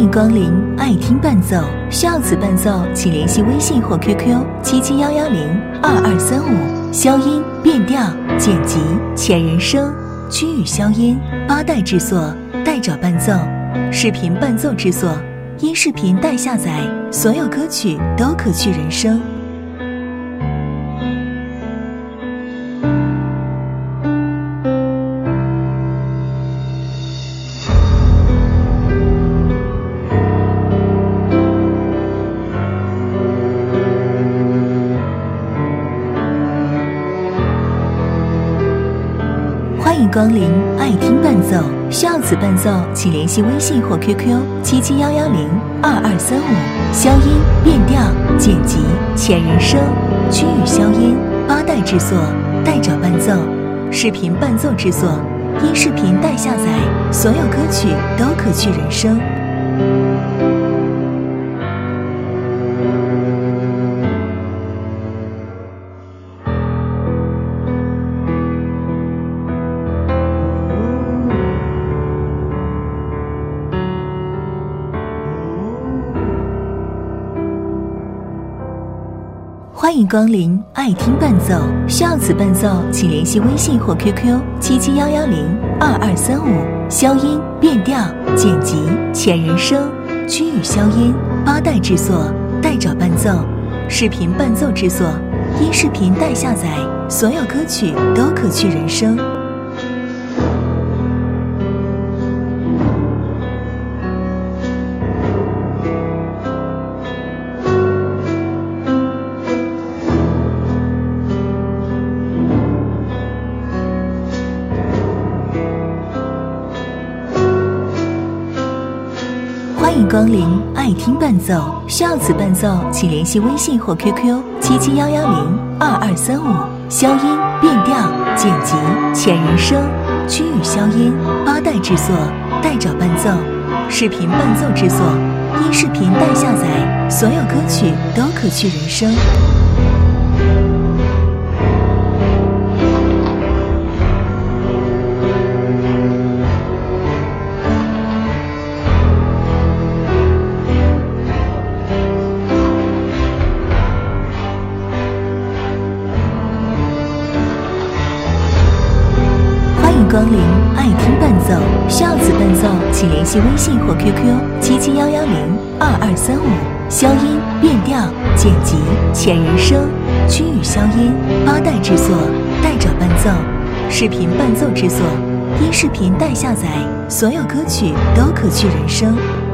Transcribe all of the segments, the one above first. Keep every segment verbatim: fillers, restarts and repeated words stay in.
迎光临爱听伴奏，需要此伴奏请联系微信或 Q Q 七七幺幺零二二三五。消音、变调、剪辑、前人声、区域消音，八代制作，代找伴奏，视频伴奏制作，音视频代下载，所有歌曲都可去人声。欢迎光临爱听伴奏，需要此伴奏请联系微信或 Q Q 七七幺幺零二二三五。消音、变调、剪辑、前人声、区域消音，八代制作，代找伴奏，视频伴奏制作，音视频代下载，所有歌曲都可去人声。欢迎光临爱听伴奏，需要此伴奏请联系微信或 Q Q 七七幺幺零二二三五。消音、变调、剪辑、前人声、区域消音，八代制作，代找伴奏，视频伴奏制作，音视频代下载，所有歌曲都可去人声。欢迎光临爱听伴奏，需要此伴奏请联系微信或 Q Q 七七幺幺零二二三五。消音、变调、剪辑、前人声、区域消音，八代制作，代找伴奏，视频伴奏制作，音视频代下载，所有歌曲都可去人声。欢迎光临爱听伴奏，需要此伴奏请联系微信或 Q Q 七七幺幺零二二三五。消音、变调、剪辑、前人声、区域消音，八代制作，代找伴奏，视频伴奏制作，音视频代下载，所有歌曲都可去人声。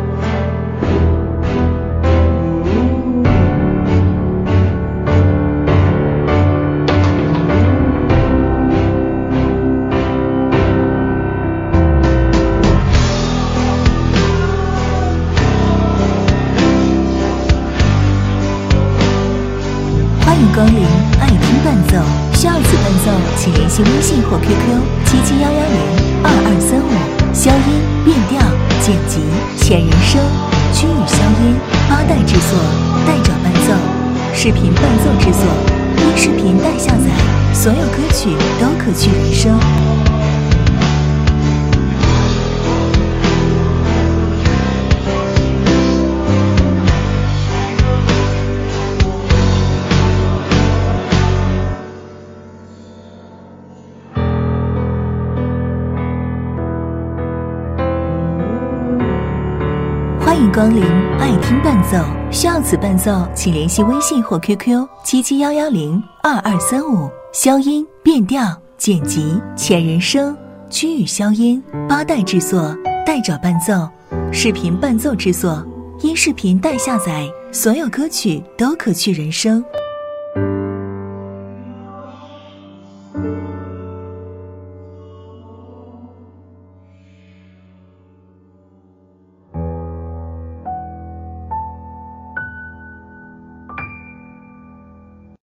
欢迎光临爱听伴奏，需要此伴奏请联系微信或 Q Q 七七幺幺零二二三五。消音、变调、剪辑、前人声、区域消音，八代制作，代找伴奏，视频伴奏制作，音视频代下载，所有歌曲都可去人声。欢迎光临爱听伴奏，需要此伴奏请联系微信或 Q Q 七七幺幺零二二三五。消音、变调、剪辑、前人声、区域消音，八代制作，代找伴奏，视频伴奏制作，音视频代下载，所有歌曲都可去人声。